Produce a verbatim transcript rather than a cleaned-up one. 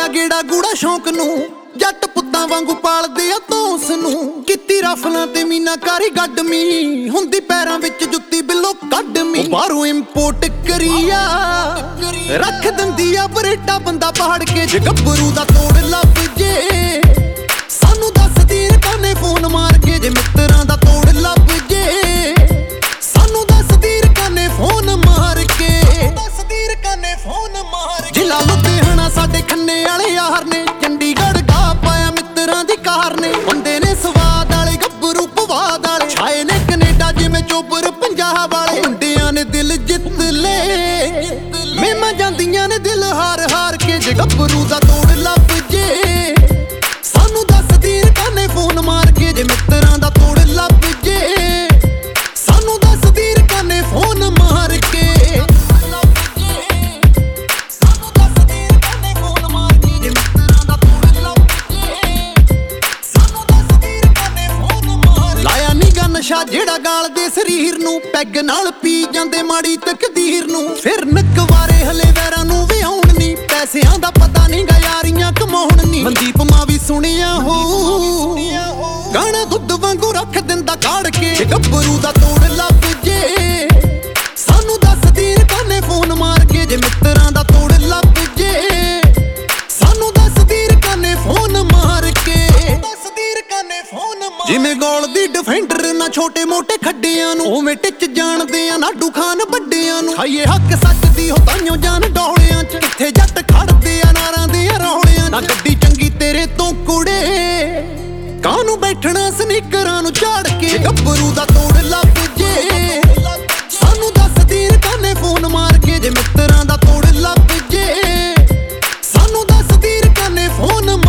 ਮਾਰਿਆ ਗੇੜਾ ਗੂੜਾ ਸ਼ੌਂਕ ਨੂੰ ਜੱਟ ਪੁੱਤਾਂ ਵਾਂਗੂ ਪਾਲਦੇ ਆ ਤੋਸ ਨੂੰ ਕੀਤੀ ਰਫਲਾਂ ਤੇ ਮੀਨਾਕਾਰੀ ਗੱਡਮੀ ਹੁੰਦੀ ਪੈਰਾਂ ਵਿੱਚ ਜੁੱਤੀ ਬਿੱਲੋ ਕੱਢਮੀ ਬਾਹਰੋਂ ਇੰਪੋਰਟ ਕਰੀਆ ਰੱਖ ਦਿੰਦੀ ਆ ਬਰੇਟਾ ਬੰਦਾ ਪਹਾੜ ਕੇ ਜੇ ਗੱਭਰੂ ਦਾ ਤੋੜ ਲੱਭ ਜੇ ਸਾਨੂੰ ਦੱਸਦੀ ਰਕਾਨੇ ਫੋਨ ਮਾਰ ਕੇ ਜੇ ਮਿੱਤਰਾਂ ਦਾ ਤੋੜ ਲੱਭ ਜੇ ਸਾਨੂੰ ਦੱਸਦੀ ਰਕਾਨੇ ਫੋਨ ਮਾਰ ਕੇ ਦੱਸਦੀ ਰਕਾਨੇ ਫੋਨ ਮਾਰ ਜ਼ਿਲ੍ਹਾ ਲੁਧਿਆਣਾ ਸਾਡੇ ਖੰਨੇ ਵਾਲੇ ਯਾਰ ਨੇ ਚੰਡੀਗੜ੍ਹ ਗਾ ਪਾਇਆ ਮਿੱਤਰਾਂ ਦੀ ਕਾਰ ਨੇ ਬੰਦੇ ਨੇ ਸਵਾਦ ਵਾਲੇ ਗੱਭਰੂ ਪਵਾਦ ਵਾਲੇ ਛਾਏ ਨੇ ਕੈਨੇਡਾ ਜਿਵੇਂ ਚੋਬਰ ਪੰਜਾਬ ਵਾਲੇ ਮੁੰਡਿਆਂ ਨੇ ਦਿਲ ਜਿੱਤ ਲੈ ਮੇਮਾ ਜਾਂਦੀਆਂ ਨੇ ਦਿਲ ਹਾਰ ਹਾਰ ਕੇ ਜੇ ਗੱਭਰੂ ਦਾ ਤੋੜ ਲੱਭ ਜੇ ਸਾਨੂੰ ਦੱਸਦੀ ਰਕਾਨੇ ਫੋਨ ਮਾਰ ਕੇ ਜੇ ਮਿੱਤਰਾਂ ਦਾ ਤੋੜ ਲੱਭ ਜੇ ਸਾਨੂੰ ਦੱਸਦੀ ਰਕਾਨੇ ਫੋਨ ਮਾਰ ਕੇ ਨਸ਼ਾ ਜਿਹੜਾ ਗਾਲਦੇ ਸਰੀਰ ਨੂੰ ਪੈਗ ਨਾਲ ਪੀ ਜਾਂਦੇ ਮਾੜੀ ਤਕਦੀਰ ਨੂੰ ਫਿਰ ਨਕਵਾਰੇ ਹਲੇ ਵੈਰਾਂ ਨੂੰ ਵੀ ਆਉਣ ਨੀ ਪੈਸਿਆਂ ਦਾ ਪਤਾ ਨਹੀਂ ਗਾ ਯਾਰੀਆਂ ਕਮਾਉਣ ਨੀ ਮਨਦੀਪ ਮਾਂ ਵੀ ਸੁਣਿਆ ਹੋ ਗਾਣਾ ਦੁੱਧ ਵਾਂਗੂ ਰੱਖ ਦਿੰਦਾ ਕਾੜ ਕੇ ਗੱਭਰੂ ਦਾ ਤੋੜ ਲੱਭ ਜੇ ਸਾਨੂੰ ਦੱਸਦੀ ਰਕਾਨੇ ਫੋਨ ਮਾਰ ਕੇ ਜੇ ਮਿੱਤਰਾਂ ਦਾ ਤੋੜ ਲੱਭ ਜੇ ਸਾਨੂੰ ਦੱਸਦੀ ਰਕਾਨੇ ਫੋਨ ਮਾਰ ਕੇ ਦੱਸਦੀ ਰਕਾਨੇ ਫੋਨ ਜਿਵੇਂ ਗੋਲ ਦੀ ਡਿਫੈਂਡਰ ਨਾ ਛੋਟੇ ਮੋਟੇ ਖੱਡਿਆਂ ਨੂੰ ਉਵੇਂ ਟਿੱਚ ਜਾਣਦੇ ਆ ਨਾਡੂ ਖਾਨ ਵੱਡਿਆਂ ਨੂੰ ਖਾਈਏ ਹੱਕ ਸੱਚ ਦੀ ਹੋ ਤਾਈਓ ਜਾਨ ਡੋਲਿਆਂ ਚ ਕਿੱਥੇ ਜੱਟ ਖੜਦੇ ਆ ਨਾਰਾਂ ਦੇ ਰੌਲਿਆਂ ਨਾ ਗੱਡੀ ਚੰਗੀ ਤੇਰੇ ਤੋਂ ਕੁੜੇ ਕਾਹਨੂੰ ਬੈਠਣਾ ਸਨੀਕਰਾਂ ਨੂੰ ਝਾੜ ਕੇ ਗੱਭਰੂ ਦਾ ਤੋੜ ਲੱਭ ਜੇ ਸਾਨੂੰ ਦੱਸਦੀ ਰਕਾਨੇ ਫੋਨ ਮਾਰ ਕੇ ਜੇ ਮਿੱਤਰਾਂ ਦਾ ਤੋੜ ਲੱਭ ਜੇ ਸਾਨੂੰ ਦੱਸਦੀ ਰਕਾਨੇ ਫੋਨ